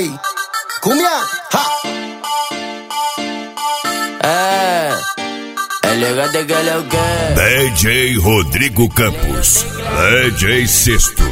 Ay, cumbia, ja. Elegante que lo que. DJ Rodrigo Campos, DJ Sexto.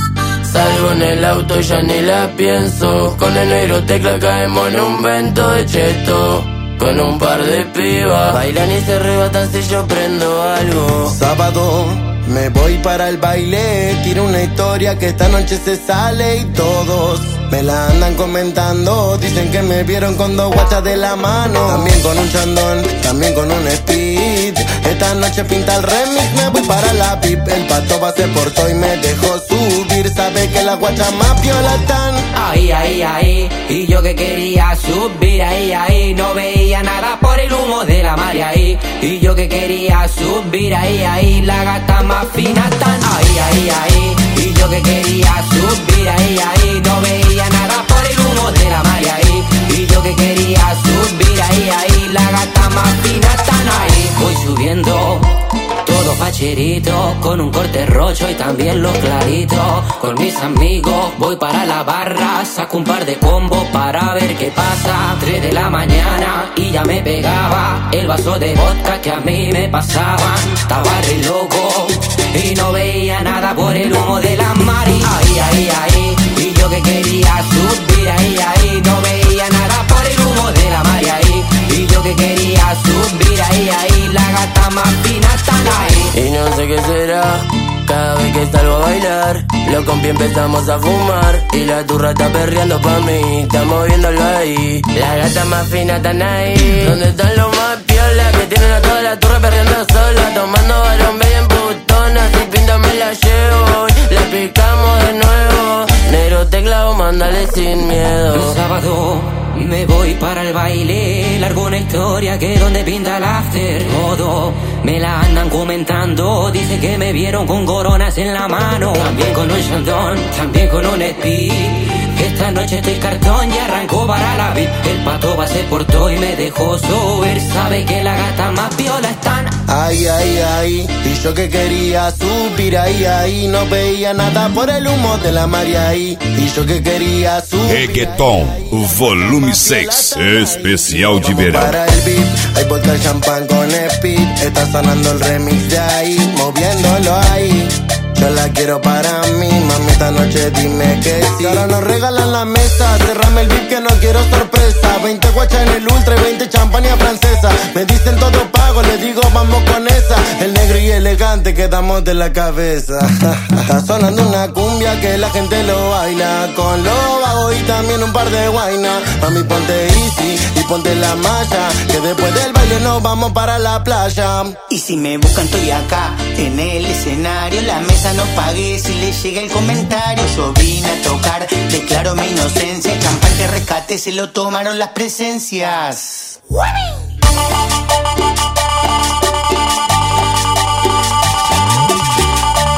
Salgo en el auto y ya ni la pienso. Con el negro tecla caemos en un vento de cheto. Con un par de pibas bailan y se arrebatan si yo prendo algo. Sábado, me voy para el baile. Tiro una historia que esta noche se sale y todos me la andan comentando. Dicen que me vieron con dos guachas de la mano. También con un chandón, también con un speed. Esta noche pinta el remix, me voy para la VIP. El pato va se portó y me dejó subir. Sabe que las guachas más violas están ahí, ahí, ahí. Y yo que quería subir ahí, ahí. No veía nada por el humo de la marea ahí. Y yo que quería subir ahí, ahí. La gata más fina están ahí, ahí, ahí. Y yo que quería subir ahí, ahí. No veía nada por el humo de la marea ahí. Y yo que quería subir ahí, ahí. La gata más fina están ahí. Voy subiendo todo facherito, con un corte rocho y también los claritos. Con mis amigos voy para la barra, saco un par de combos para ver qué pasa. 3 de la mañana y ya me pegaba el vaso de vodka que a mí me pasaban. Estaba re loco y no veía nada por el humo de la mari. Ahí, ahí, ahí. Y yo que quería subir ahí, ahí. No veía nada por el humo de la mari ahí. Y yo que quería subir ahí, ahí. La gata más fina están ahí. Y no sé qué será, cada vez que salgo a bailar. Los compi empezamos a fumar y la turra está perreando pa' mí. Estamos viéndolo ahí, las gatas más finas están ahí. ¿Dónde están los más piolas que tienen a toda la turra perreando sola? Tomando varón bien putona, si pinta me la llevo. La picamos de nuevo, negro teclado, mándale sin miedo. El sábado me voy para el baile, largo una historia que donde pinta el after. Todo me la andan comentando, dicen que me vieron con coronas en la mano. También con un chandón, también con un speed. Esta noche estoy cartón y arrancó para la VIP. El pato va se portó y me dejó subir. Sabe que la gata más viola están ay, ay, ay. Y yo que quería subir ahí, ahí. No veía nada por el humo de la Maria ahí. Y yo que quería subir Reggaeton, volume 6, especial de verão. Para el beat, hay vodka, champán con speed. Está sonando el remix de ahí, moviéndolo ahí. Yo la quiero para mí, mami, esta noche dime que sí. Ahora nos regalan la mesa, cerrame el beat que no quiero sorpresa. 20 guachas en el ultra y 20 champaña francesa. Me dicen todo pago, les digo vamos con esa. El negro y elegante quedamos de la cabeza. Está sonando una cumbia que la gente lo baila. Con lo bajo y también un par de guainas. Mami, ponte easy y ponte la malla, que después del baile nos vamos para la playa. Y si me buscan estoy acá, en el escenario. La mesa no pagué si le llega el comentario. Yo vine a tocar, declaro mi inocencia. El champán que rescate se lo tomaron las presencias.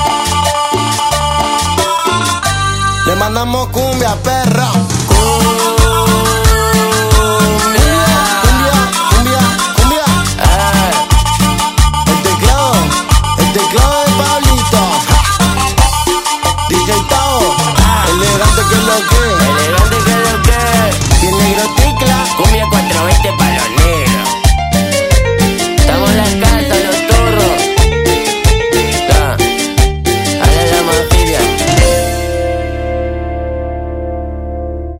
Le mandamos cumbia, perra.